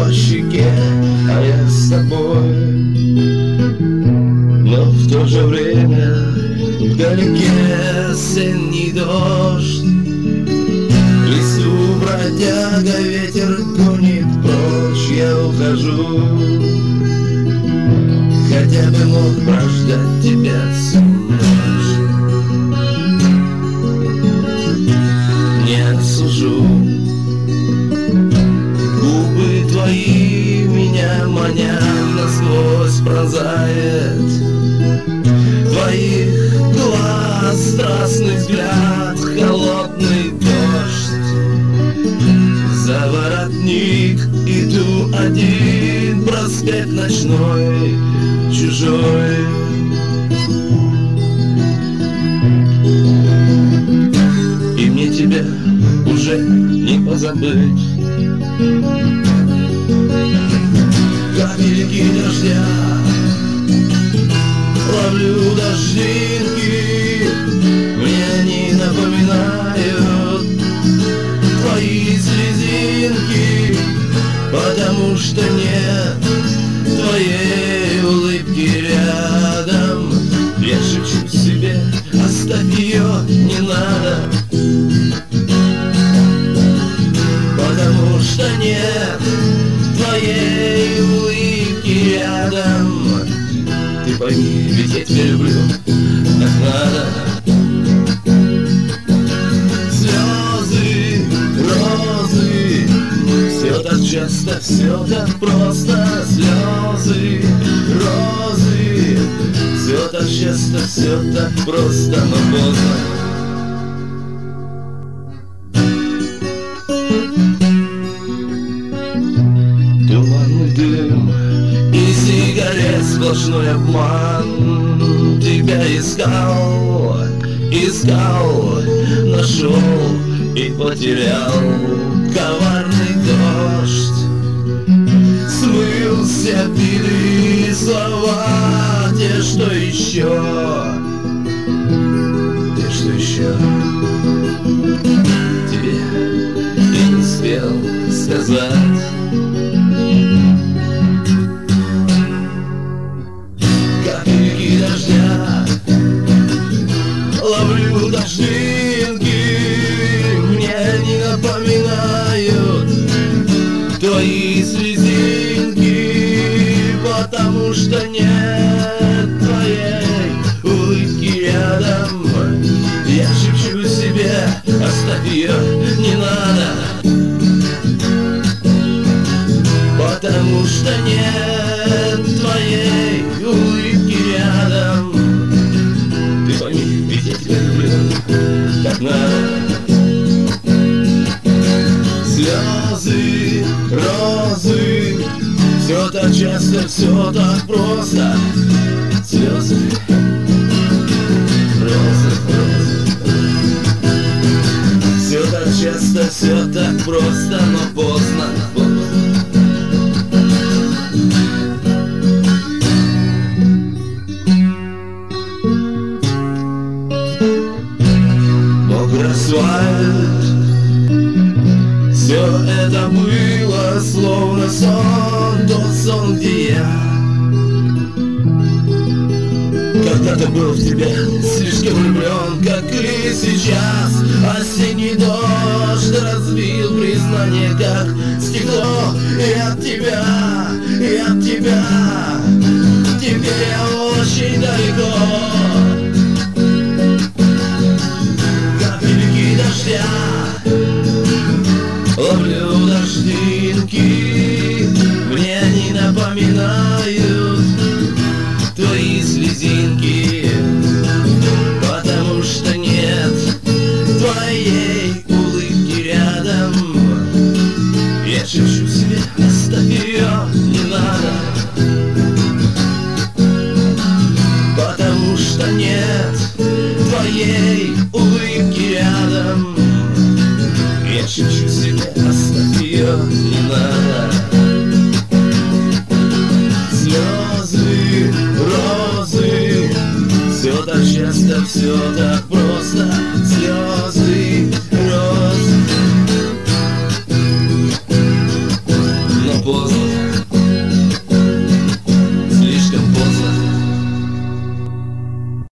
по щеке, а я с тобой. Но в то же время вдалеке осенний дождь. В лесу бродяга, ветер гонит прочь, я ухожу. Хотя бы мог прождать тебя всю ночь. Не осужу. Губы твои меня манят, насквозь пронзает. Твоих глаз страстный взгляд, холодный дождь. За воротник иду один, проспект ночной, чужой. И мне тебя уже не позабыть. Капельки дождя ловлю дождинки, мне они напоминают твои слезинки, потому что нет твоей улыбки рядом. Я шепчу себе, оставь ее, не надо, потому что нет твоей улыбки рядом. Ты пойми, ведь я тебя люблю, так надо. Слезы, розы, все так часто, все так просто. Слезы, розы, все так часто, все так просто, но поздно. Туманный дым и сигарет, сплошной обман. Тебя искал, искал, нашел и потерял. Коварный дождь смыл все обиды, слова, те, что еще, те, что еще тебе я не успел сказать. Капельки дождя ловлю дождинки, мне они напоминают твои слезинки, потому что нет твоей улыбки рядом. Я шепчу себе, оставь ее, не надо, потому что нет твоей улыбки рядом. Ты пойми, ведь я тебя люблю, так надо. Слезы, розы, все так часто, все так просто. Слезы, розы, все так часто, все так просто, но поздно. Мокрый асфальт, все это было словно сон, тот сон, где я когда-то был в тебя слишком влюблен, как и сейчас. Осенний дождь разбил признание, как стекло. И от тебя, и от тебя, теперь я очень далеко. Капельки дождя ловлю дождинки, мне они напоминают твои слезинки, потому что нет твоей улыбки рядом. Я шепчу себе, оставь ее, не надо, потому что нет твоей улыбки рядом. Я шепчу себе, оставь ее, не надо. Слезы, розы, все так часто, все так просто. Слезы, розы, но поздно.